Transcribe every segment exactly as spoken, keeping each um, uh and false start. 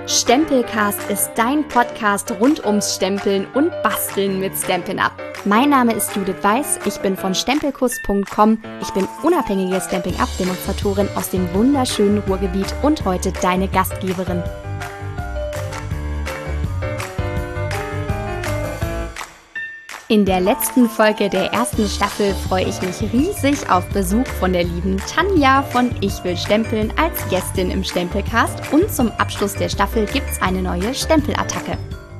Stempelcast ist dein Podcast rund ums Stempeln und Basteln mit Stampin' Up. Mein Name ist Judith Weiß, ich bin von stempelkuss punkt com, ich bin unabhängige Stampin' Up-Demonstratorin aus dem wunderschönen Ruhrgebiet und heute deine Gastgeberin. In der letzten Folge der ersten Staffel freue ich mich riesig auf Besuch von der lieben Tanja von Ich will stempeln als Gästin im Stempelcast und zum Abschluss der Staffel gibt's eine neue Stempelattacke.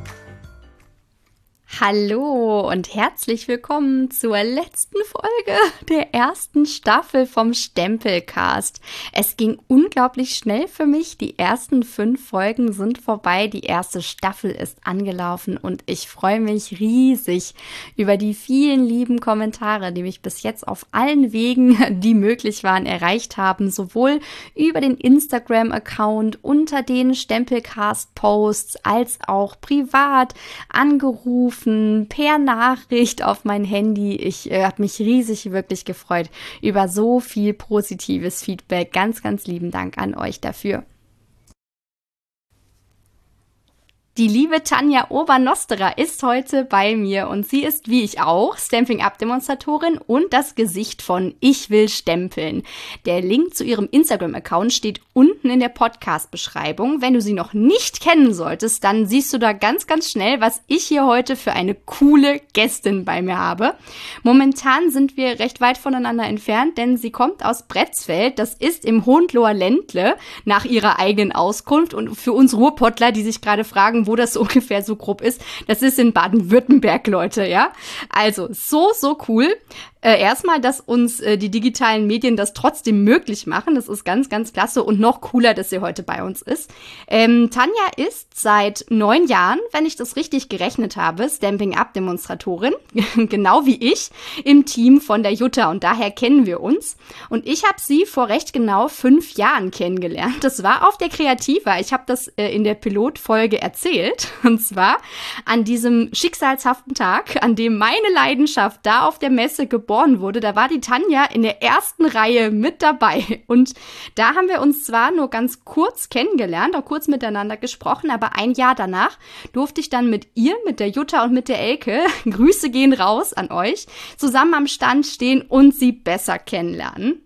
Hallo und herzlich willkommen zur letzten Folge der ersten Staffel vom Stempelcast. Es ging unglaublich schnell für mich. Die ersten fünf Folgen sind vorbei. Die erste Staffel ist angelaufen und ich freue mich riesig über die vielen lieben Kommentare, die mich bis jetzt auf allen Wegen, die möglich waren, erreicht haben. Sowohl über den Instagram-Account, unter den Stempelcast-Posts, als auch privat angerufen, per Nachricht auf mein Handy. Ich äh, habe mich riesig wirklich gefreut über so viel positives Feedback. Ganz, ganz lieben Dank an euch dafür. Die liebe Tanja Obernosterer ist heute bei mir und sie ist, wie ich auch, Stampin' Up-Demonstratorin und das Gesicht von Ich will stempeln. Der Link zu ihrem Instagram-Account steht unten in der Podcast-Beschreibung. Wenn du sie noch nicht kennen solltest, dann siehst du da ganz, ganz schnell, was ich hier heute für eine coole Gästin bei mir habe. Momentan sind wir recht weit voneinander entfernt, denn sie kommt aus Bretzfeld. Das ist im Hohenloher Ländle nach ihrer eigenen Auskunft. Und für uns Ruhrpottler, die sich gerade fragen, wo das so ungefähr so grob ist, das ist in Baden-Württemberg, Leute, ja. Also, so, so cool. Äh, erstmal, dass uns äh, die digitalen Medien das trotzdem möglich machen. Das ist ganz, ganz klasse und noch cooler, dass sie heute bei uns ist. Ähm, Tanja ist seit neun Jahren, wenn ich das richtig gerechnet habe, Stampin' Up-Demonstratorin, genau wie ich, im Team von der Jutta und daher kennen wir uns. Und ich habe sie vor recht genau fünf Jahren kennengelernt. Das war auf der Kreativa. Ich habe das äh, in der Pilotfolge erzählt. Und zwar an diesem schicksalshaften Tag, an dem meine Leidenschaft da auf der Messe geboren wurde, da war die Tanja in der ersten Reihe mit dabei. Und da haben wir uns zwar nur ganz kurz kennengelernt, auch kurz miteinander gesprochen, aber ein Jahr danach durfte ich dann mit ihr, mit der Jutta und mit der Elke, Grüße gehen raus an euch, zusammen am Stand stehen und sie besser kennenlernen.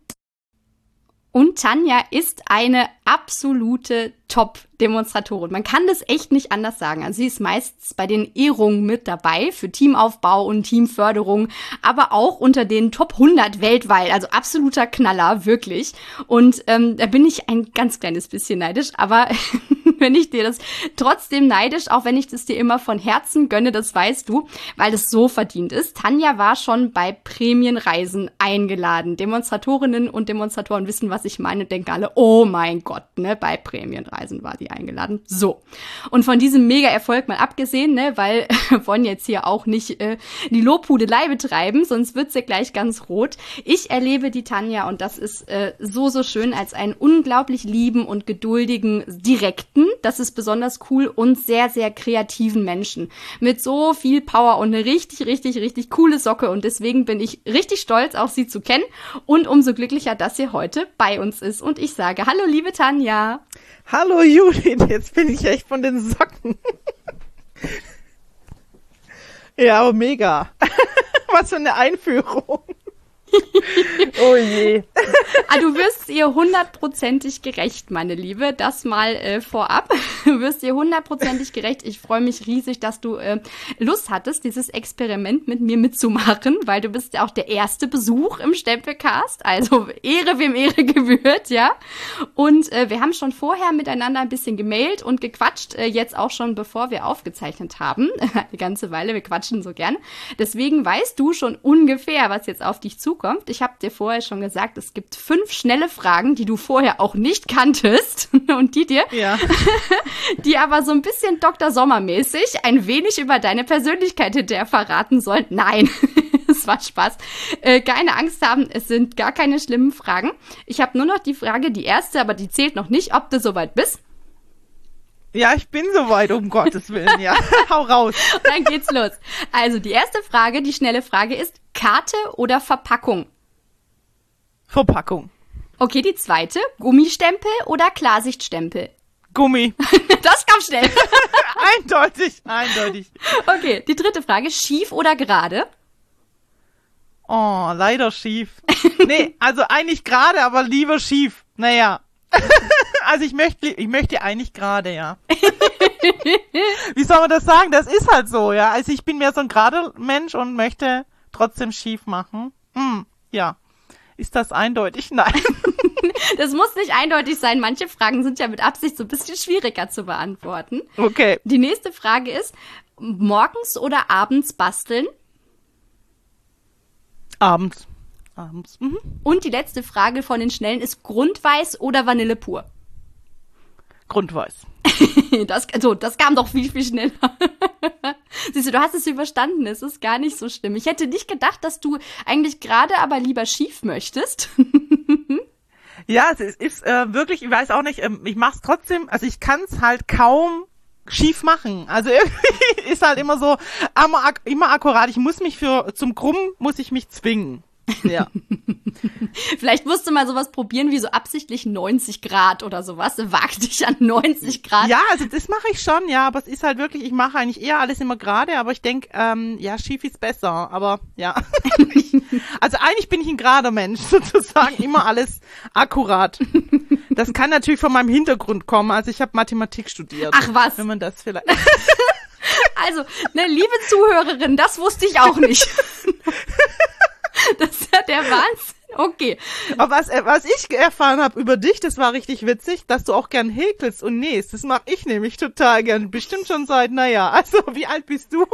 Und Tanja ist eine absolute Top-Demonstratorin. Man kann das echt nicht anders sagen. Also sie ist meistens bei den Ehrungen mit dabei für Teamaufbau und Teamförderung, aber auch unter den Top hundert weltweit. Also absoluter Knaller, wirklich. Und ähm, da bin ich ein ganz kleines bisschen neidisch, aber wenn ich dir das trotzdem neidisch, auch wenn ich das dir immer von Herzen gönne, das weißt du, weil das so verdient ist. Tanja war schon bei Prämienreisen eingeladen. Demonstratorinnen und Demonstratoren wissen, was ich meine, denken alle, oh mein Gott, ne, bei Prämienreisen war die eingeladen. So. Und von diesem Mega-Erfolg mal abgesehen, ne, weil wir wollen jetzt hier auch nicht äh, die Lobhudelei betreiben, sonst wird sie gleich ganz rot. Ich erlebe die Tanja und das ist äh, so, so schön als einen unglaublich lieben und geduldigen, direkten, das ist besonders cool und sehr, sehr kreativen Menschen. Mit so viel Power und eine richtig, richtig, richtig coole Socke und deswegen bin ich richtig stolz, auch sie zu kennen und umso glücklicher, dass sie heute bei uns ist. Und ich sage, hallo liebe Tanja. Hallo Judith, jetzt bin ich echt von den Socken. Ja, aber mega. Was für eine Einführung. Oh je. Ah, du wirst ihr hundertprozentig gerecht, meine Liebe. Das mal äh, vorab. Du wirst ihr hundertprozentig gerecht. Ich freue mich riesig, dass du äh, Lust hattest, dieses Experiment mit mir mitzumachen, weil du bist ja auch der erste Besuch im Stempelcast. Also Ehre, wem Ehre gebührt, ja. Und äh, wir haben schon vorher miteinander ein bisschen gemailt und gequatscht, äh, jetzt auch schon, bevor wir aufgezeichnet haben. Eine ganze Weile, wir quatschen so gern. Deswegen weißt du schon ungefähr, was jetzt auf dich zukommt. Ich habe dir vorher schon gesagt, es gibt fünf schnelle Fragen, die du vorher auch nicht kanntest und die dir, ja. die aber so ein bisschen Doktor Sommer-mäßig ein wenig über deine Persönlichkeit hinterher verraten sollen. Nein, es war Spaß. Äh, keine Angst haben, es sind gar keine schlimmen Fragen. Ich habe nur noch die Frage, die erste, aber die zählt noch nicht, ob du soweit bist. Ja, ich bin soweit, um Gottes Willen, ja. Hau raus. Dann geht's los. Also die erste Frage, die schnelle Frage ist, Karte oder Verpackung? Verpackung. Okay, die zweite, Gummistempel oder Klarsichtstempel? Gummi. Das kam schnell. Eindeutig, eindeutig. Okay, die dritte Frage. Schief oder gerade? Oh, leider schief. Nee, also eigentlich gerade, aber lieber schief. Naja. Also ich möchte, ich möchte eigentlich gerade, ja. Wie soll man das sagen? Das ist halt so, ja. Also ich bin mehr so ein gerader Mensch und möchte trotzdem schief machen. Hm, ja. Ist das eindeutig? Nein. Das muss nicht eindeutig sein. Manche Fragen sind ja mit Absicht so ein bisschen schwieriger zu beantworten. Okay. Die nächste Frage ist, morgens oder abends basteln? Abends. Abends. Mhm. Und die letzte Frage von den Schnellen ist Grundweiß oder Vanille pur? Grundweiß. Das, also, das kam doch viel, viel schneller. Siehst du, du hast es überstanden. Es ist gar nicht so schlimm. Ich hätte nicht gedacht, dass du eigentlich gerade aber lieber schief möchtest. Ja, es ist, ist äh, wirklich, ich weiß auch nicht, ähm, ich mach's trotzdem, also ich kann's halt kaum schief machen. Also irgendwie ist halt immer so, immer, ak- immer akkurat. Ich muss mich für, zum Krummen muss ich mich zwingen. Ja. Vielleicht musst du mal sowas probieren wie so absichtlich neunzig Grad oder sowas. Wag dich an neunzig Grad. Ja, also das mache ich schon, ja, aber es ist halt wirklich, ich mache eigentlich eher alles immer gerade, aber ich denk, ähm, ja, schief ist besser, aber ja. Also eigentlich bin ich ein gerader Mensch, sozusagen, immer alles akkurat. Das kann natürlich von meinem Hintergrund kommen, also ich habe Mathematik studiert. Ach was. Wenn man das vielleicht... Also, ne, liebe Zuhörerin, das wusste ich auch nicht. Das ist ja der Wahnsinn. Okay. Aber was, äh, was ich erfahren habe über dich, das war richtig witzig, dass du auch gern häkelst und nähst. Das mache ich nämlich total gern. Bestimmt schon seit, naja, also wie alt bist du?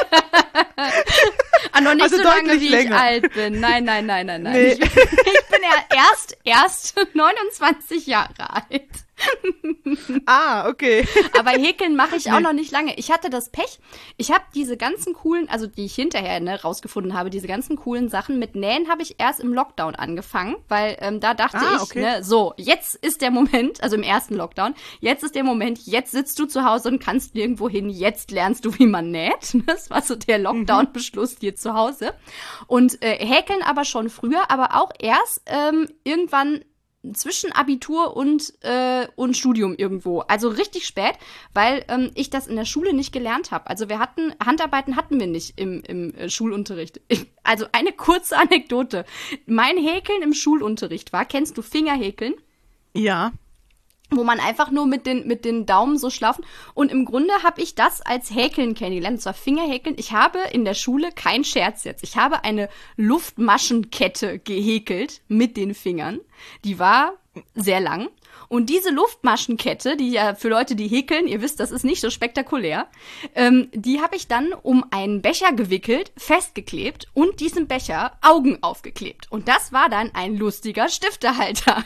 Ah, noch nicht Also so lange, deutlich wie länger. ich alt bin. Nein, nein, nein, nein, nein. Nee. Ich, ich bin ja erst, erst neunundzwanzig Jahre alt. Ah, okay. Aber Häkeln mache ich auch Nee. noch nicht lange. Ich hatte das Pech. Ich habe diese ganzen coolen, also die ich hinterher ne, rausgefunden habe, diese ganzen coolen Sachen mit Nähen habe ich erst im Lockdown angefangen, weil ähm, da dachte Ah, ich, okay. ne, so, jetzt ist der Moment, also im ersten Lockdown, jetzt ist der Moment, jetzt sitzt du zu Hause und kannst nirgendwo hin, jetzt lernst du, wie man näht. Das war so der Lockdown-Beschluss hier zu Hause. Und äh, Häkeln aber schon früher, aber auch erst ähm, irgendwann zwischen Abitur und äh, und Studium irgendwo. Also richtig spät, weil ähm, ich das in der Schule nicht gelernt habe. Also wir hatten, Handarbeiten hatten wir nicht im, im äh, Schulunterricht. Ich, also eine kurze Anekdote. Mein Häkeln im Schulunterricht war, kennst du Fingerhäkeln? Ja. Wo man einfach nur mit den, mit den Daumen so schlafen. Und im Grunde habe ich das als Häkeln kennengelernt, und zwar Fingerhäkeln. Ich habe in der Schule, kein Scherz jetzt, ich habe eine Luftmaschenkette gehäkelt mit den Fingern. Die war sehr lang. Und diese Luftmaschenkette, die ja für Leute, die häkeln, ihr wisst, das ist nicht so spektakulär, ähm, die habe ich dann um einen Becher gewickelt, festgeklebt und diesem Becher Augen aufgeklebt. Und das war dann ein lustiger Stiftehalter.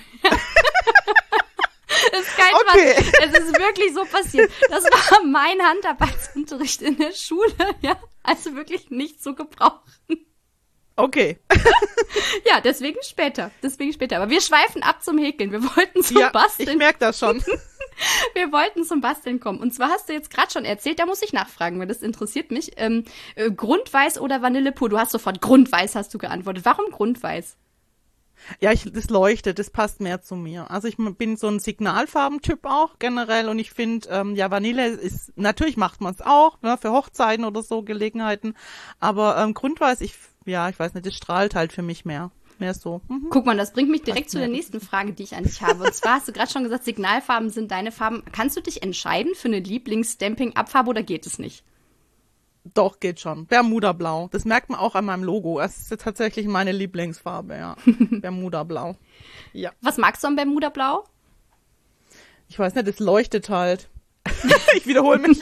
Das ist kein Okay. Spaß. Es ist wirklich so passiert. Das war mein Handarbeitsunterricht in der Schule, ja. Also wirklich nicht zu gebrauchen. Okay. Ja, deswegen später. Deswegen später. Aber wir schweifen ab zum Häkeln. Wir wollten zum Ja, Basteln. ich merke das schon. Wir wollten zum Basteln kommen. Und zwar hast du jetzt gerade schon erzählt, da muss ich nachfragen, weil das interessiert mich. Ähm, äh, Grundweiß oder Vanille pur? Du hast sofort Grundweiß, hast du geantwortet. Warum Grundweiß? Ja, ich, das leuchtet, das passt mehr zu mir. Also ich bin so ein Signalfarbentyp auch generell und ich finde, ähm, ja, Vanille ist, natürlich macht man es auch, ne, für Hochzeiten oder so Gelegenheiten, aber ähm, Grundweiß, ich, ja, ich weiß nicht, das strahlt halt für mich mehr. Mehr so. Mhm. Guck mal, das bringt mich direkt Passt zu der mir. nächsten Frage, die ich an dich habe. Und zwar hast du gerade schon gesagt, Signalfarben sind deine Farben. Kannst du dich entscheiden für eine Lieblings-Stamping-Abfarbe oder geht es nicht? Doch, geht schon. Bermuda-Blau. Das merkt man auch an meinem Logo. Es ist tatsächlich meine Lieblingsfarbe, ja. Bermuda-Blau. Ja. Was magst du am Bermuda-Blau? Ich weiß nicht, es leuchtet halt. Ich wiederhole mich.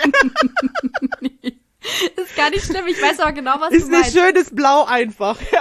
Ist gar nicht schlimm, ich weiß aber genau, was Ist du ein meinst. schönes Blau einfach. Ja.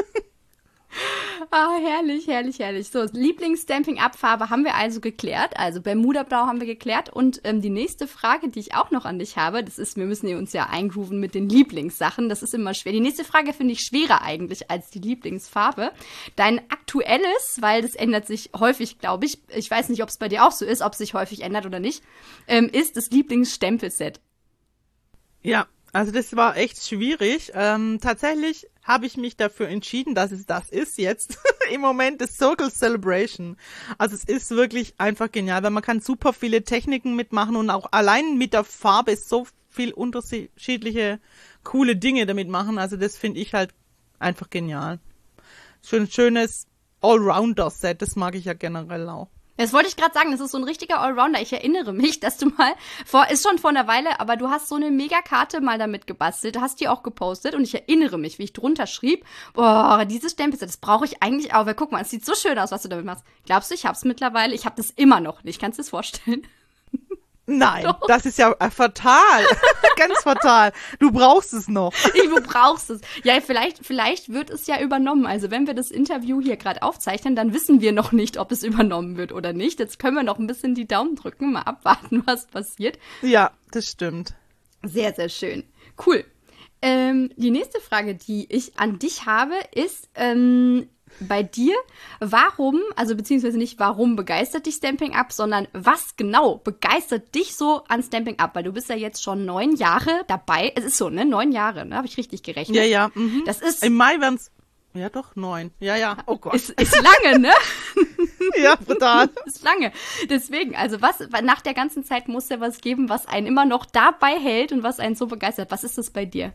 Ah, herrlich, herrlich, herrlich. So, Lieblings-Stamping-Up-Farbe haben wir also geklärt. Also Bermuda-Blau haben wir geklärt. Und ähm, die nächste Frage, die ich auch noch an dich habe, das ist, wir müssen uns ja eingrooven mit den Lieblingssachen. Das ist immer schwer. Die nächste Frage finde ich schwerer eigentlich als die Lieblingsfarbe. Dein aktuelles, weil das ändert sich häufig, glaube ich. Ich weiß nicht, ob es bei dir auch so ist, ob es sich häufig ändert oder nicht, ähm, ist das Lieblingsstempelset. Ja, also das war echt schwierig. Ähm, tatsächlich habe ich mich dafür entschieden, dass es das ist jetzt. im Moment das Circle Celebration. Also es ist wirklich einfach genial, weil man kann super viele Techniken mitmachen und auch allein mit der Farbe so viel unterschiedliche coole Dinge damit machen. Also das finde ich halt einfach genial. Schön schönes Allrounder-Set, das mag ich ja generell auch. Das wollte ich gerade sagen, das ist so ein richtiger Allrounder. Ich erinnere mich, dass du mal, vor, ist schon vor einer Weile, aber du hast so eine Megakarte mal damit gebastelt, hast die auch gepostet und ich erinnere mich, wie ich drunter schrieb, boah, dieses Stempelset, das brauche ich eigentlich auch, weil guck mal, es sieht so schön aus, was du damit machst. Glaubst du, ich hab's mittlerweile? Ich hab das immer noch nicht. Kannst du es vorstellen? Nein, Doch. Das ist ja äh, fatal. Ganz fatal. Du brauchst es noch. Ich, du brauchst es. Ja, vielleicht, vielleicht wird es ja übernommen. Also wenn wir das Interview hier gerade aufzeichnen, dann wissen wir noch nicht, ob es übernommen wird oder nicht. Jetzt können wir noch ein bisschen die Daumen drücken, mal abwarten, was passiert. Ja, das stimmt. Sehr, sehr schön. Cool. Ähm, die nächste Frage, die ich an dich habe, ist, ähm, bei dir, warum, also beziehungsweise nicht warum begeistert dich Stampin' Up, sondern was genau begeistert dich so an Stampin' Up? Weil du bist ja jetzt schon neun Jahre dabei. Es ist so, ne? Neun Jahre, ne? Habe ich richtig gerechnet? Ja, ja. Mhm. Das ist... Im Mai wären's, ja doch, neun. Ja, ja. Oh Gott. Ist, ist lange, ne? Ja, brutal. Ist lange. Deswegen, also was, nach der ganzen Zeit muss ja was geben, was einen immer noch dabei hält und was einen so begeistert. Was ist das bei dir?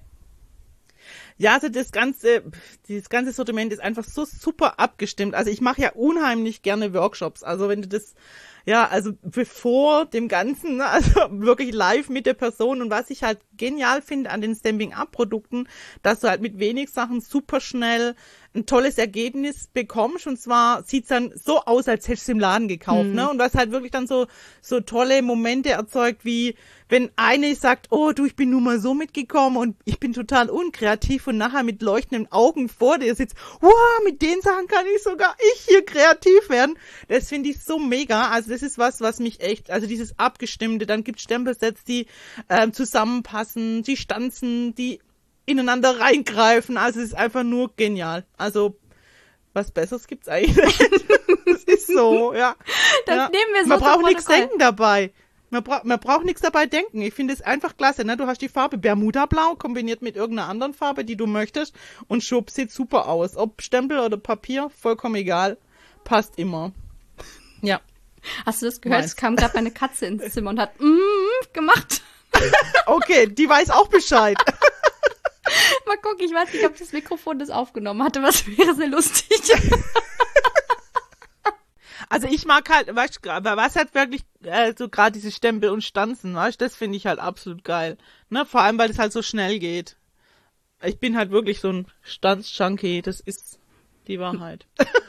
Ja, also das ganze, dieses ganze Sortiment ist einfach so super abgestimmt. Also ich mache ja unheimlich gerne Workshops. Also wenn du das, ja, also bevor dem Ganzen, ne, also wirklich live mit der Person. Und was ich halt genial finde an den Stampin' Up Produkten, dass du halt mit wenig Sachen super schnell ein tolles Ergebnis bekommst. Und zwar sieht's dann so aus, als hättest du es im Laden gekauft, mhm. ne? Und was halt wirklich dann so, so tolle Momente erzeugt, wie wenn eine sagt, oh du, ich bin nun mal so mitgekommen und ich bin total unkreativ und nachher mit leuchtenden Augen vor dir sitzt, wow, mit den Sachen kann ich sogar ich hier kreativ werden. Das finde ich so mega. Also das ist was, was mich echt, also dieses Abgestimmte, dann gibt's Stempelsets, die ähm, zusammenpassen, die stanzen, die ineinander reingreifen. Also es ist einfach nur genial. Also was Besseres gibt's eigentlich nicht. Das ist so, ja. Das ja. nehmen wir so. Man braucht nichts denken dabei. Man, bra- man braucht nichts dabei denken. Ich finde es einfach klasse. Ne? Du hast die Farbe Bermuda-Blau kombiniert mit irgendeiner anderen Farbe, die du möchtest. Und schwupp, sieht super aus. Ob Stempel oder Papier, vollkommen egal. Passt immer. Ja. Hast du das gehört? Es kam gerade meine Katze ins Zimmer und hat mm gemacht. Okay, die weiß auch Bescheid. Mal gucken, ich weiß nicht, ob das Mikrofon das aufgenommen hatte, was wäre sehr lustig. Also ich mag halt, weißt du, was halt wirklich äh, so gerade diese Stempel und Stanzen, weißt du, das finde ich halt absolut geil. Ne, vor allem, weil es halt so schnell geht. Ich bin halt wirklich so ein Stanz-Junkie, das ist die Wahrheit.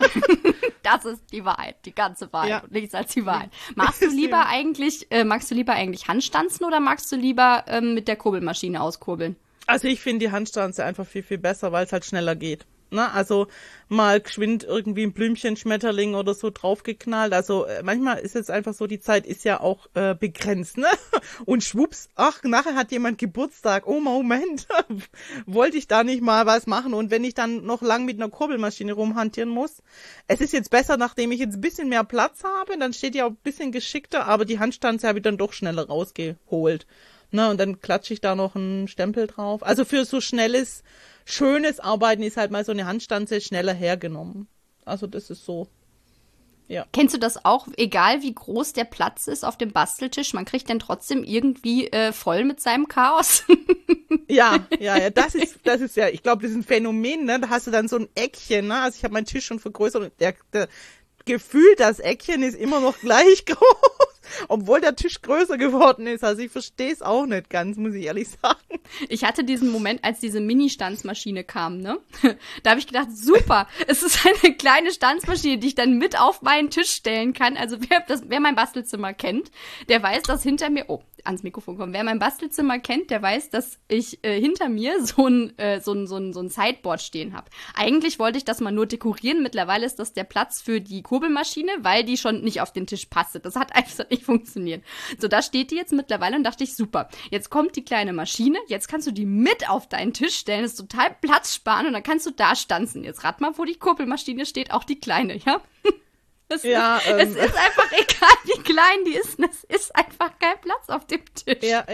Das ist die Wahrheit, die ganze Wahrheit Ja. und nichts als die Wahrheit. Magst du lieber eigentlich, äh, magst du lieber eigentlich Handstanzen oder magst du lieber ähm, mit der Kurbelmaschine auskurbeln? Also ich finde die Handstanze einfach viel, viel besser, weil es halt schneller geht. Ne? Also mal geschwind irgendwie ein Blümchen, Schmetterling oder so draufgeknallt. Also äh, manchmal ist es einfach so, die Zeit ist ja auch äh, begrenzt, ne? Und schwupps, ach, nachher hat jemand Geburtstag. Oh, Moment, wollte ich da nicht mal was machen? Und wenn ich dann noch lang mit einer Kurbelmaschine rumhantieren muss, es ist jetzt besser, nachdem ich jetzt ein bisschen mehr Platz habe, dann steht die auch ein bisschen geschickter, aber die Handstanze habe ich dann doch schneller rausgeholt. Ne, und dann klatsche ich da noch einen Stempel drauf. Also für so schnelles, schönes Arbeiten ist halt mal so eine Handstanze schneller hergenommen. Also das ist so, ja. Kennst du das auch, egal wie groß der Platz ist auf dem Basteltisch, man kriegt den trotzdem irgendwie äh, voll mit seinem Chaos? Ja, ja, ja, das ist, das ist ja, ich glaube, das ist ein Phänomen, ne? Da hast du dann so ein Eckchen, ne? Also ich habe meinen Tisch schon vergrößert und der, der Gefühl, das Eckchen ist immer noch gleich groß, obwohl der Tisch größer geworden ist. Also ich verstehe es auch nicht ganz, muss ich ehrlich sagen. Ich hatte diesen Moment, als diese Mini-Stanzmaschine kam, ne? Da habe ich gedacht, super, es ist eine kleine Stanzmaschine, die ich dann mit auf meinen Tisch stellen kann. Also wer, das, wer mein Bastelzimmer kennt, der weiß, dass hinter mir, oh, ans Mikrofon kommen. Wer mein Bastelzimmer kennt, der weiß, dass ich äh, hinter mir so ein, äh, so ein, so ein, so ein Sideboard stehen habe. Eigentlich wollte ich das mal nur dekorieren. Mittlerweile ist das der Platz für die Kurbelmaschine, weil die schon nicht auf den Tisch passte. Das hat einfach nicht funktioniert. So, da steht die jetzt mittlerweile und dachte ich, super. Jetzt kommt die kleine Maschine, jetzt kannst du die mit auf deinen Tisch stellen, das ist total platzsparend und dann kannst du da stanzen. Jetzt rat mal, wo die Kurbelmaschine steht, auch die kleine, ja? Es, ja, ist, ähm. es ist einfach egal, wie klein die ist. Es ist einfach kein Platz auf dem Tisch. Ja, ja.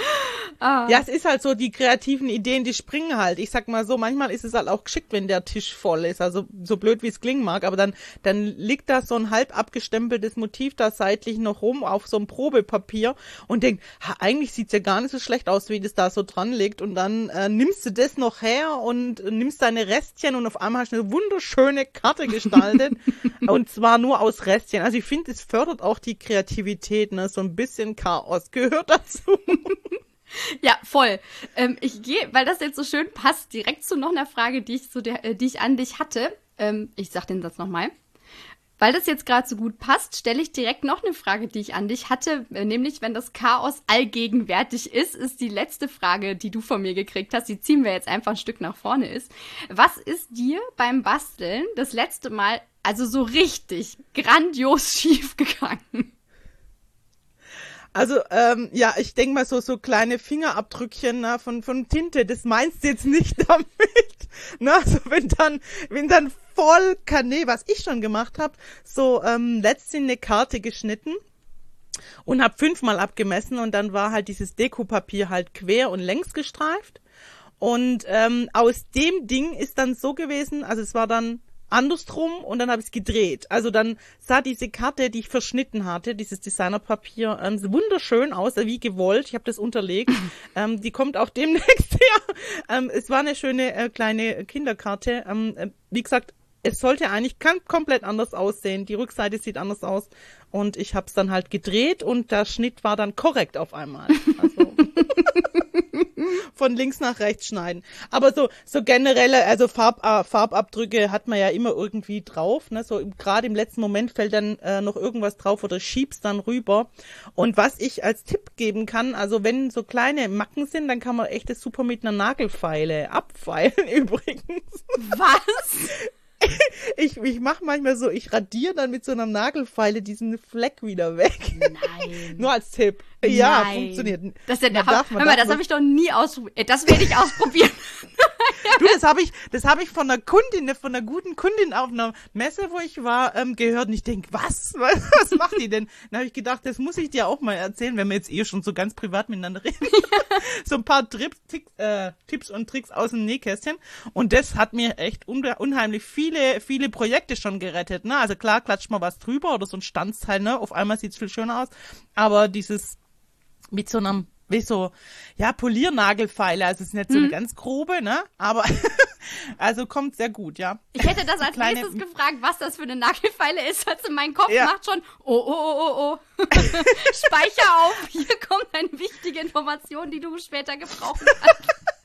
Ah. Ja, es ist halt so, die kreativen Ideen, die springen halt. Ich sag mal so, manchmal ist es halt auch geschickt, wenn der Tisch voll ist. Also so blöd, wie es klingen mag. Aber dann dann liegt da so ein halb abgestempeltes Motiv da seitlich noch rum auf so einem Probepapier und denkt, ha, eigentlich sieht's ja gar nicht so schlecht aus, wie das da so dran liegt. Und dann äh, nimmst du das noch her und äh, nimmst deine Restchen und auf einmal hast du eine wunderschöne Karte gestaltet. Und zwar nur aus Restchen. Also ich finde, es fördert auch die Kreativität, ne? So ein bisschen Chaos gehört dazu. Ja, voll. Ähm, ich gehe, weil das jetzt so schön passt, direkt zu noch einer Frage, die ich, so der, äh, die ich an dich hatte. Ähm, ich sag den Satz nochmal. Weil das jetzt gerade so gut passt, stelle ich direkt noch eine Frage, die ich an dich hatte. Äh, nämlich, wenn das Chaos allgegenwärtig ist, ist die letzte Frage, die du von mir gekriegt hast, die ziehen wir jetzt einfach ein Stück nach vorne ist. Was ist dir beim Basteln das letzte Mal, also so richtig grandios schief gegangen? Also, ähm, ja, ich denke mal so so kleine Fingerabdrückchen na, von von Tinte, das meinst du jetzt nicht damit. Na, also wenn dann, wenn dann voll Kanä, was ich schon gemacht habe, so ähm, letztens eine Karte geschnitten und habe fünfmal abgemessen und dann war halt dieses Dekopapier halt quer und längs gestreift. Und ähm, aus dem Ding ist dann so gewesen, also es war dann andersrum und dann habe ich es gedreht. Also dann sah diese Karte, die ich verschnitten hatte, dieses Designerpapier, ähm, wunderschön aus, wie gewollt. Ich habe das unterlegt. ähm, die kommt auch demnächst her. Ähm, es war eine schöne äh, kleine Kinderkarte. Ähm, äh, wie gesagt, es sollte eigentlich kann komplett anders aussehen. Die Rückseite sieht anders aus. Und ich habe es dann halt gedreht und der Schnitt war dann korrekt auf einmal. Also von links nach rechts schneiden. Aber so so generelle, also Farb, äh, Farbabdrücke hat man ja immer irgendwie drauf. Ne? So gerade im letzten Moment fällt dann äh, noch irgendwas drauf oder schiebst dann rüber. Und was ich als Tipp geben kann, also wenn so kleine Macken sind, dann kann man echt das super mit einer Nagelfeile abfeilen übrigens. Was? Ich, ich mache manchmal so, ich radiere dann mit so einer Nagelfeile diesen Fleck wieder weg. Nein. Nur als Tipp. Ja, Nein. funktioniert. Das, ist ja, man hör darf, man mal, darf das habe ich doch nie ausprobiert. Das werde ich ausprobieren. Du, das habe ich, das habe ich von einer Kundin, von einer guten Kundin auf einer Messe, wo ich war, ähm, gehört und ich denk, was? Was macht die denn? Dann habe ich gedacht, das muss ich dir auch mal erzählen, wenn wir jetzt eh schon so ganz privat miteinander reden. So ein paar Trips, Ticks, äh, Tipps und Tricks aus dem Nähkästchen. Und das hat mir echt un- unheimlich viele, viele Projekte schon gerettet. Ne? Also klar, klatscht mal was drüber oder so ein Stanzteil, ne? Auf einmal sieht's viel schöner aus. Aber dieses mit so einem wie so, ja, Poliernagelfeile, also es ist nicht so eine hm. ganz grobe, ne, aber, also kommt sehr gut, ja. Ich hätte das als Kleine, nächstes gefragt, was das für eine Nagelfeile ist, also mein Kopf ja. macht schon, oh, oh, oh, oh, oh, Speicher auf, hier kommt eine wichtige Information, die du später gebrauchen kannst.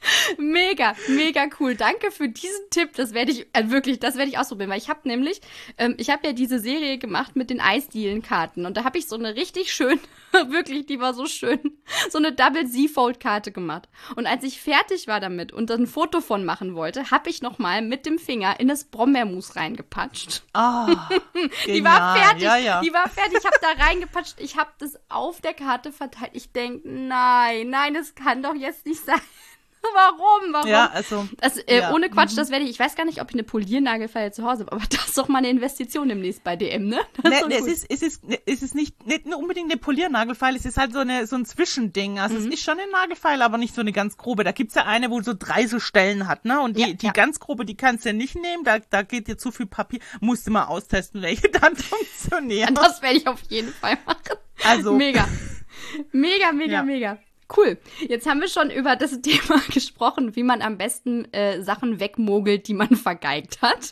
Mega, mega cool. Danke für diesen Tipp. Das werde ich, äh, wirklich, das werde ich ausprobieren, weil ich habe nämlich, ähm, ich habe ja diese Serie gemacht mit den Eisdielenkarten und da habe ich so eine richtig schön, wirklich, die war so schön, so eine Double-Z-Fold-Karte gemacht. Und als ich fertig war damit und ein Foto von machen wollte, habe ich nochmal mit dem Finger in das Brombeermus reingepatscht. Ah, die war fertig, ja, ja. die war fertig. Ich habe da reingepatscht, ich habe das auf der Karte verteilt. Ich denke, nein, nein, das kann doch jetzt nicht sein. Warum? Warum? Ja, also. Das, äh, ja. Ohne Quatsch, mhm. das werde ich, ich weiß gar nicht, ob ich eine Poliernagelfeile zu Hause habe, aber das ist doch mal eine Investition demnächst bei D M, ne? Ne, ne, es ist, es ist, es ist nicht, nicht unbedingt eine Poliernagelfeile, es ist halt so eine, so ein Zwischending. Also mhm. es ist schon eine Nagelfeile, aber nicht so eine ganz grobe. Da gibt's ja eine, wo so drei so Stellen hat, ne? Und die, ja, die ja. ganz grobe, die kannst du ja nicht nehmen, da, da geht dir zu viel Papier. Musst du mal austesten, welche dann funktionieren. Das werde ich auf jeden Fall machen. Also. Mega. Mega, mega, ja. mega. Cool. Jetzt haben wir schon über das Thema gesprochen, wie man am besten äh, Sachen wegmogelt, die man vergeigt hat.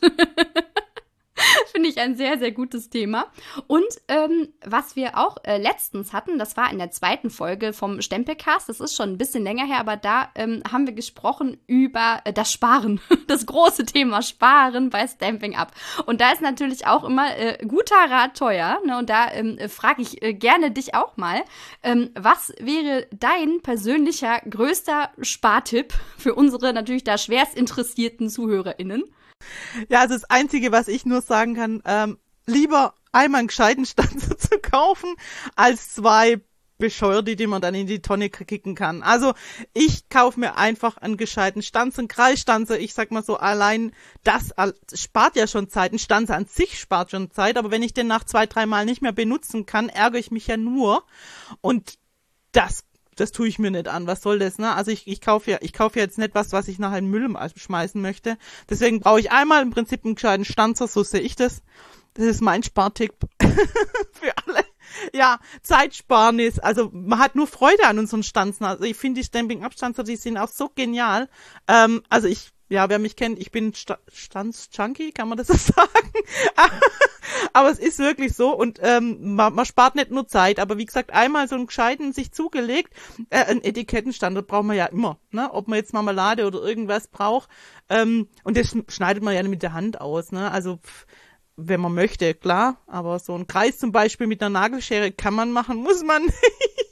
Finde ich ein sehr, sehr gutes Thema. Und ähm, was wir auch äh, letztens hatten, das war in der zweiten Folge vom Stempelcast, das ist schon ein bisschen länger her, aber da ähm, haben wir gesprochen über äh, das Sparen, das große Thema Sparen bei Stampin' Up. Und da ist natürlich auch immer äh, guter Rat teuer, ne? Und da ähm, frage ich äh, gerne dich auch mal, ähm, was wäre dein persönlicher größter Spartipp für unsere natürlich da schwerst interessierten ZuhörerInnen? Ja, also das Einzige, was ich nur sagen kann, ähm, lieber einmal einen gescheiten Stanzer zu kaufen, als zwei bescheuerte, die man dann in die Tonne kicken kann. Also ich kaufe mir einfach einen gescheiten Stanzer, einen Kreisstanzer. Ich sag mal so, allein das spart ja schon Zeit. Ein Stanzer an sich spart schon Zeit, aber wenn ich den nach zwei, drei Mal nicht mehr benutzen kann, ärgere ich mich ja nur. Und das das tue ich mir nicht an. Was soll das, ne? Also ich, ich kaufe ja, ich kaufe ja jetzt nicht was, was ich nachher in den Müll schmeißen möchte. Deswegen brauche ich einmal im Prinzip einen gescheiten Stanzer, so sehe ich das. Das ist mein Spartipp für alle. Ja, Zeitsparnis. Also man hat nur Freude an unseren Stanzen. Also ich finde die Stamping-Up-Stanzer, die sind auch so genial. Ähm, also ich, ja, wer mich kennt, ich bin Sta- Stanz-Junkie, kann man das so sagen? Aber es ist wirklich so und ähm, man, man spart nicht nur Zeit, aber wie gesagt, einmal so einen gescheiten sich zugelegt, äh, ein Etikettenstandard braucht man ja immer, ne? Ob man jetzt Marmelade oder irgendwas braucht. Ähm, und das schneidet man ja mit der Hand aus, ne? Also pff, wenn man möchte, klar, aber so ein Kreis zum Beispiel mit einer Nagelschere kann man machen, muss man nicht.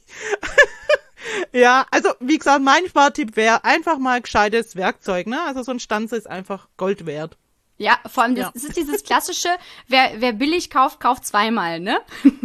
Ja, also wie gesagt, mein Spartipp wäre einfach mal gescheites Werkzeug, ne? Also so ein Stanzer ist einfach Gold wert. Ja, vor allem, das, Ja. das ist dieses klassische, wer, wer billig kauft, kauft zweimal, ne?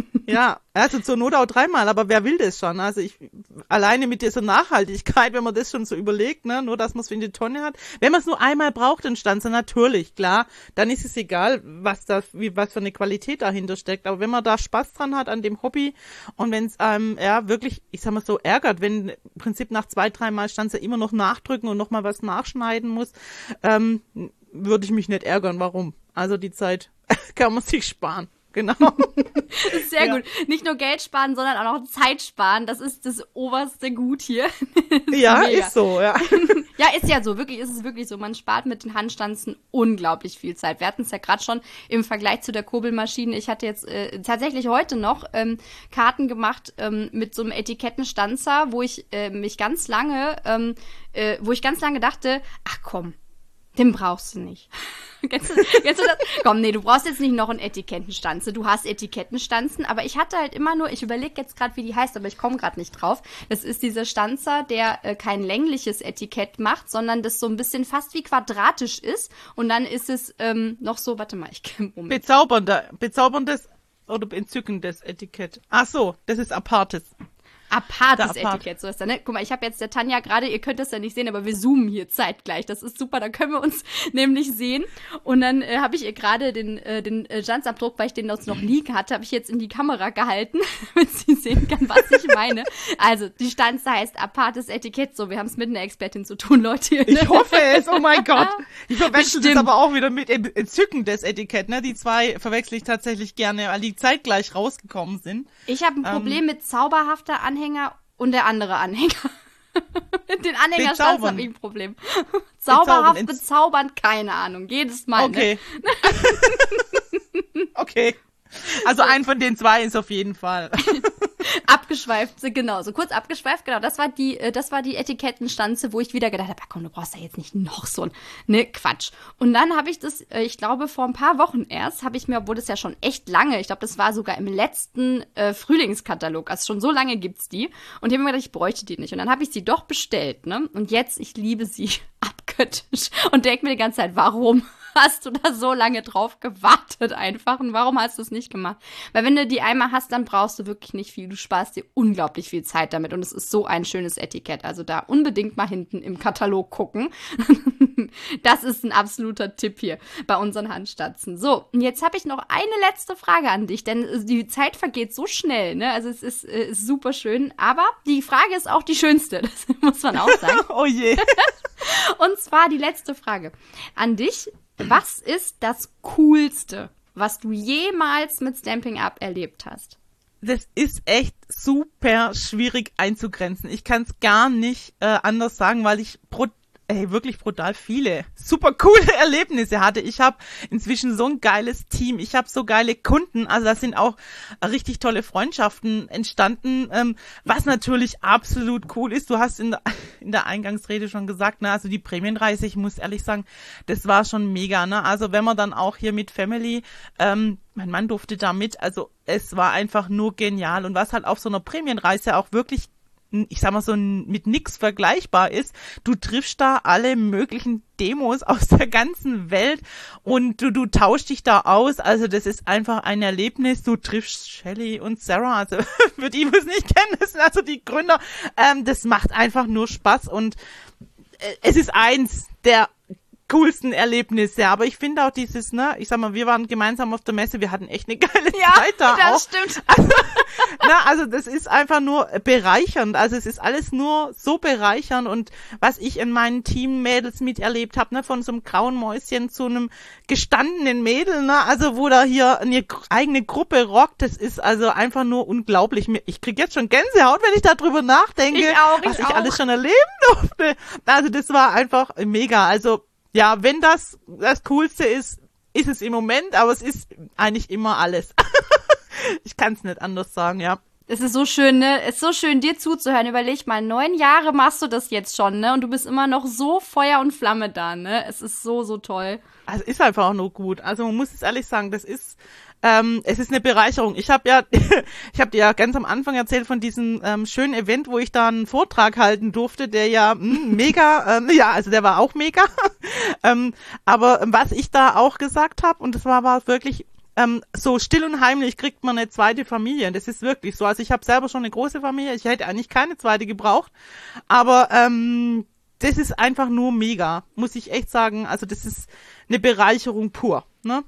Ja, also zur Not auch dreimal, aber wer will das schon? Also ich, alleine mit dieser Nachhaltigkeit, wenn man das schon so überlegt, ne, nur dass man es in die Tonne hat. Wenn man es nur einmal braucht, den Stanzer, natürlich, klar, dann ist es egal, was da, wie, was für eine Qualität dahinter steckt. Aber wenn man da Spaß dran hat an dem Hobby und wenn es einem, ja, wirklich, ich sag mal so, ärgert, wenn im Prinzip nach zwei, dreimal Stanzer immer noch nachdrücken und nochmal was nachschneiden muss, ähm, würde ich mich nicht ärgern. Warum? Also die Zeit kann man sich sparen. Genau. Das ist sehr Ja. gut. Nicht nur Geld sparen, sondern auch noch Zeit sparen. Das ist das oberste Gut hier. Ja, mega. ist so, ja. Ja, ist ja so. Wirklich ist es wirklich so. Man spart mit den Handstanzen unglaublich viel Zeit. Wir hatten es ja gerade schon im Vergleich zu der Kurbelmaschine. Ich hatte jetzt äh, tatsächlich heute noch ähm, Karten gemacht ähm, mit so einem Etikettenstanzer, wo ich äh, mich ganz lange, ähm, äh, wo ich ganz lange dachte, ach komm, den brauchst du nicht. Kennst du, kennst du das? Komm, nee, du brauchst jetzt nicht noch einen Etikettenstanze. Du hast Etikettenstanzen, aber ich hatte halt immer nur, ich überlege jetzt gerade, wie die heißt, aber ich komme gerade nicht drauf. Das ist dieser Stanzer, der äh, kein längliches Etikett macht, sondern das so ein bisschen fast wie quadratisch ist. Und dann ist es ähm, noch so, warte mal, ich Moment. Bezauberndes, bezauberndes oder entzückendes Etikett. Ach so, das ist Apartes. Apartes Der Apart. Etikett, so ist das, ne? Guck mal, ich habe jetzt der Tanja gerade, ihr könnt das ja nicht sehen, aber wir zoomen hier zeitgleich. Das ist super, da können wir uns nämlich sehen. Und dann äh, habe ich ihr gerade den, äh, den äh, Janzabdruck, weil ich den noch liegen hatte, habe ich jetzt in die Kamera gehalten, damit sie sehen kann, was ich meine. Also, die Stanze heißt Apartes Etikett. So, wir haben es mit einer Expertin zu tun, Leute. Ich hoffe es, oh mein Gott. Ich verwechsel das Bestimmt. aber auch wieder mit en- entzückendes Etikett, ne? Die zwei verwechsel ich tatsächlich gerne, weil die zeitgleich rausgekommen sind. Ich habe ein Problem Ähm. mit zauberhafter Anhänger und der andere Anhänger. Mit den Anhängerstanzen Bezaubern. habe ich ein Problem. Zauberhaft, Bezaubern. bezaubernd, keine Ahnung. Jedes Mal. Ne? Okay. Okay. Also ein von den zwei ist auf jeden Fall. Abgeschweift, genau, so kurz abgeschweift, genau. Das war die, äh, das war die Etikettenstanze, wo ich wieder gedacht habe, komm, du brauchst ja jetzt nicht noch so ein, ne, Quatsch. Und dann habe ich das, äh, ich glaube, vor ein paar Wochen erst, habe ich mir, obwohl das ja schon echt lange, ich glaube, das war sogar im letzten äh, Frühlingskatalog, also schon so lange gibt's die. Und ich habe mir gedacht, ich bräuchte die nicht. Und dann habe ich sie doch bestellt, ne. Und jetzt, ich liebe sie abgöttisch und denke mir die ganze Zeit, warum hast du da so lange drauf gewartet einfach und warum hast du es nicht gemacht? Weil wenn du die einmal hast, dann brauchst du wirklich nicht viel. Du sparst dir unglaublich viel Zeit damit und es ist so ein schönes Etikett. Also da unbedingt mal hinten im Katalog gucken. Das ist ein absoluter Tipp hier bei unseren Handstanzen. So, und jetzt habe ich noch eine letzte Frage an dich, denn die Zeit vergeht so schnell, ne? Also es ist, äh, ist super schön, aber die Frage ist auch die schönste, das muss man auch sagen. Oh je. Und zwar die letzte Frage an dich. Was ist das Coolste, was du jemals mit Stampin' Up erlebt hast? Das ist echt super schwierig einzugrenzen. Ich kann es gar nicht äh, anders sagen, weil ich pro ey, wirklich brutal viele super coole Erlebnisse hatte. Ich habe inzwischen so ein geiles Team. Ich habe so geile Kunden. Also da sind auch richtig tolle Freundschaften entstanden, ähm, was natürlich absolut cool ist. Du hast in der, in der Eingangsrede schon gesagt, ne, also die Prämienreise, ich muss ehrlich sagen, das war schon mega, ne? Also wenn man dann auch hier mit Family, ähm, mein Mann durfte da mit, also es war einfach nur genial. Und was halt auf so einer Prämienreise auch wirklich, ich sag mal so, mit nix vergleichbar ist, du triffst da alle möglichen Demos aus der ganzen Welt und du, du tauschst dich da aus, also das ist einfach ein Erlebnis, du triffst Shelly und Sarah, also für die, die es nicht kennen, das sind also die Gründer, ähm, das macht einfach nur Spaß und äh, es ist eins der coolsten Erlebnisse. Aber ich finde auch dieses, ne, ich sag mal, wir waren gemeinsam auf der Messe, wir hatten echt eine geile ja, Zeit da das auch. stimmt. Also, na, also das ist einfach nur bereichernd. Also es ist alles nur so bereichernd und was ich in meinen Teammädels miterlebt habe, ne, von so einem grauen Mäuschen zu einem gestandenen Mädel, ne, also wo da hier eine eigene Gruppe rockt, das ist also einfach nur unglaublich. Ich krieg jetzt schon Gänsehaut, wenn ich darüber nachdenke, ich auch, was ich, ich auch. alles schon erleben durfte. Also das war einfach mega. Also ja, wenn das das Coolste ist, ist es im Moment, aber es ist eigentlich immer alles. Ich kann es nicht anders sagen, ja. Es ist so schön, ne? Es ist so schön, dir zuzuhören. Überleg mal, neun Jahre machst du das jetzt schon, ne? Und du bist immer noch so Feuer und Flamme da, ne? Es ist so, so toll. Also ist einfach auch nur gut. Also man muss es ehrlich sagen, das ist, ähm, es ist eine Bereicherung. Ich habe ja, ich habe dir ja ganz am Anfang erzählt von diesem ähm, schönen Event, wo ich da einen Vortrag halten durfte, der ja mh, mega, ähm, ja, also der war auch mega. ähm, aber was ich da auch gesagt habe, und das war, war wirklich Ähm, so still und heimlich kriegt man eine zweite Familie. Das ist wirklich so. Also ich habe selber schon eine große Familie. Ich hätte eigentlich keine zweite gebraucht. Aber ähm, das ist einfach nur mega, muss ich echt sagen. Also das ist eine Bereicherung pur, ne?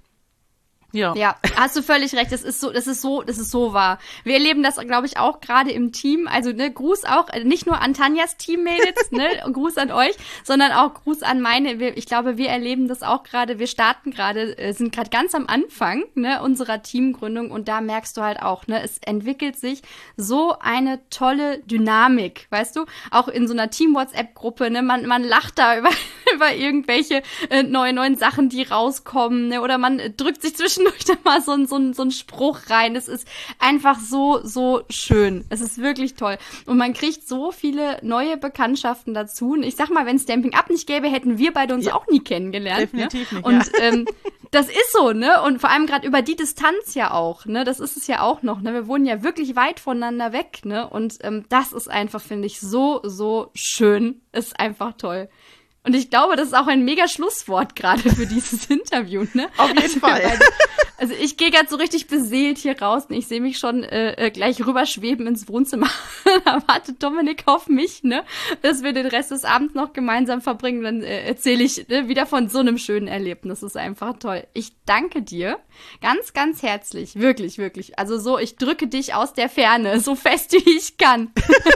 Ja. Ja, hast du völlig recht. Das ist so, das ist so, das ist so wahr. Wir erleben das, glaube ich, auch gerade im Team. Also, ne, Gruß auch, nicht nur an Tanjas Teammädels, ne, Gruß an euch, sondern auch Gruß an meine. Wir, ich glaube, wir erleben das auch gerade. Wir starten gerade, äh, sind gerade ganz am Anfang, ne, unserer Teamgründung und da merkst du halt auch, ne, es entwickelt sich so eine tolle Dynamik, weißt du? Auch in so einer Team-WhatsApp-Gruppe, ne, man, man lacht da über, über irgendwelche äh, neuen, neuen Sachen, die rauskommen, ne, oder man äh, drückt sich zwischen durch da mal so, so, so einen Spruch rein. Es ist einfach so, so schön. Es ist wirklich toll. Und man kriegt so viele neue Bekanntschaften dazu. Und ich sag mal, wenn es Stamping Up nicht gäbe, hätten wir beide uns ja auch nie kennengelernt. Definitiv ne? nicht, Und ja. ähm, das ist so, ne? Und vor allem gerade über die Distanz ja auch, ne? Das ist es ja auch noch, ne? Wir wohnen ja wirklich weit voneinander weg, ne? Und ähm, das ist einfach, finde ich, so, so schön. Ist einfach toll. Und ich glaube, das ist auch ein mega Schlusswort gerade für dieses Interview, ne? Auf jeden also, Fall. Weil, also ich gehe gerade so richtig beseelt hier raus und ich sehe mich schon äh, gleich rüberschweben ins Wohnzimmer. Da wartet Dominik auf mich, ne? Dass wir den Rest des Abends noch gemeinsam verbringen. Dann äh, erzähle ich ne, wieder von so einem schönen Erlebnis. Das ist einfach toll. Ich danke dir ganz, ganz herzlich. Wirklich, wirklich. Also so, ich drücke dich aus der Ferne, so fest wie ich kann.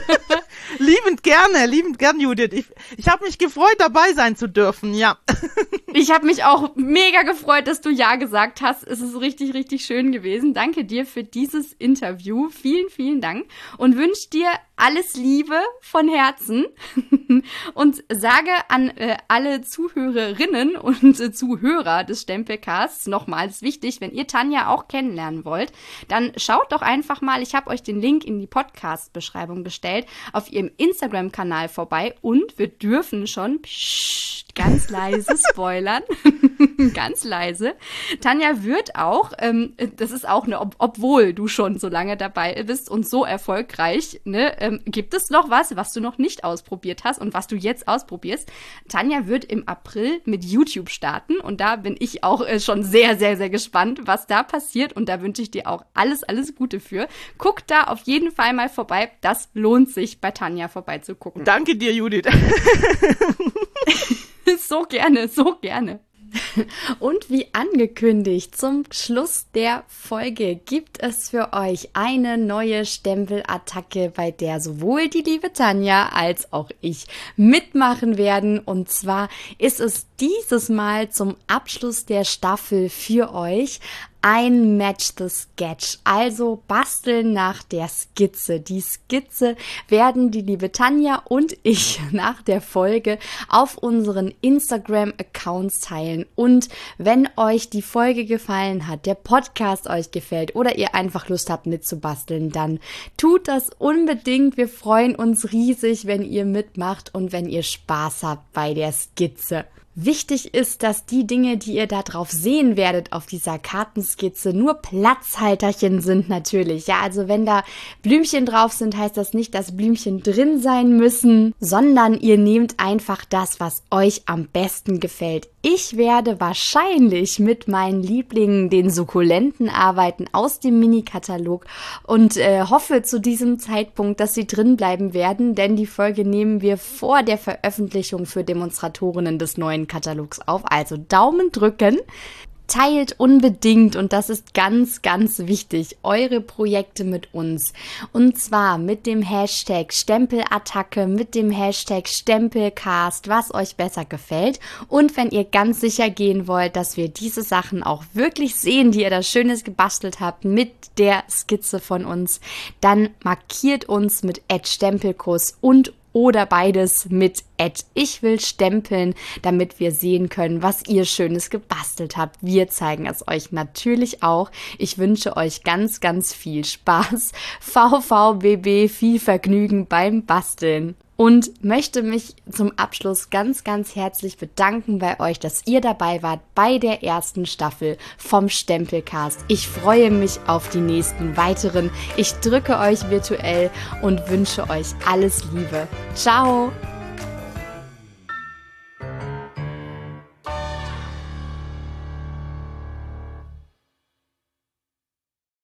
Liebend gerne, liebend gern, Judith. Ich, ich habe mich gefreut, dabei sein zu dürfen, ja. Ich habe mich auch mega gefreut, dass du Ja gesagt hast. Es ist richtig, richtig schön gewesen. Danke dir für dieses Interview. Vielen, vielen Dank. Und wünsche dir alles Liebe von Herzen. Und sage an äh, alle Zuhörerinnen und äh, Zuhörer des Stempelcasts nochmals wichtig, wenn ihr Tanja auch kennenlernen wollt, dann schaut doch einfach mal, ich habe euch den Link in die Podcast-Beschreibung gestellt, auf ihrem Instagram-Kanal vorbei und wir dürfen schon pssst, ganz leise spoilern, ganz leise. Tanja wird auch, ähm, das ist auch eine, ob, obwohl du schon so lange dabei bist und so erfolgreich, ne, ähm, gibt es noch was, was du noch nicht ausprobiert hast und was du jetzt ausprobierst. Tanja wird im April mit YouTube starten und da bin ich auch äh, schon sehr, sehr, sehr gespannt, was da passiert und da wünsche ich dir auch alles, alles Gute für. Guck da auf jeden Fall mal vorbei. Das lohnt sich, bei Tanja vorbeizugucken. Danke dir, Judith. So gerne, so gerne. Und wie angekündigt, zum Schluss der Folge gibt es für euch eine neue Stempelattacke, bei der sowohl die liebe Tanja als auch ich mitmachen werden. Und zwar ist es dieses Mal zum Abschluss der Staffel für euch ein Match the Sketch, also basteln nach der Skizze. Die Skizze werden die liebe Tanja und ich nach der Folge auf unseren Instagram-Accounts teilen. Und wenn euch die Folge gefallen hat, der Podcast euch gefällt oder ihr einfach Lust habt mitzubasteln, dann tut das unbedingt. Wir freuen uns riesig, wenn ihr mitmacht und wenn ihr Spaß habt bei der Skizze. Wichtig ist, dass die Dinge, die ihr da drauf sehen werdet auf dieser Kartenskizze, nur Platzhalterchen sind natürlich. Ja, also wenn da Blümchen drauf sind, heißt das nicht, dass Blümchen drin sein müssen, sondern ihr nehmt einfach das, was euch am besten gefällt. Ich werde wahrscheinlich mit meinen Lieblingen, den Sukkulenten, arbeiten aus dem Mini-Katalog und äh, hoffe zu diesem Zeitpunkt, dass sie drin bleiben werden, denn die Folge nehmen wir vor der Veröffentlichung für Demonstratorinnen des neuen Ideenkatalogs auf. Also Daumen drücken. Teilt unbedingt, und das ist ganz, ganz wichtig, eure Projekte mit uns. Und zwar mit dem Hashtag Stempelattacke, mit dem Hashtag Stempelcast, was euch besser gefällt. Und wenn ihr ganz sicher gehen wollt, dass wir diese Sachen auch wirklich sehen, die ihr da Schönes gebastelt habt mit der Skizze von uns, dann markiert uns mit at Stempelkuss und oder beides mit at ich will stempeln, damit wir sehen können, was ihr Schönes gebastelt habt. Wir zeigen es euch natürlich auch. Ich wünsche euch ganz, ganz viel Spaß. V V B B, viel Vergnügen beim Basteln. Und möchte mich zum Abschluss ganz, ganz herzlich bedanken bei euch, dass ihr dabei wart bei der ersten Staffel vom Stempelcast. Ich freue mich auf die nächsten weiteren. Ich drücke euch virtuell und wünsche euch alles Liebe. Ciao!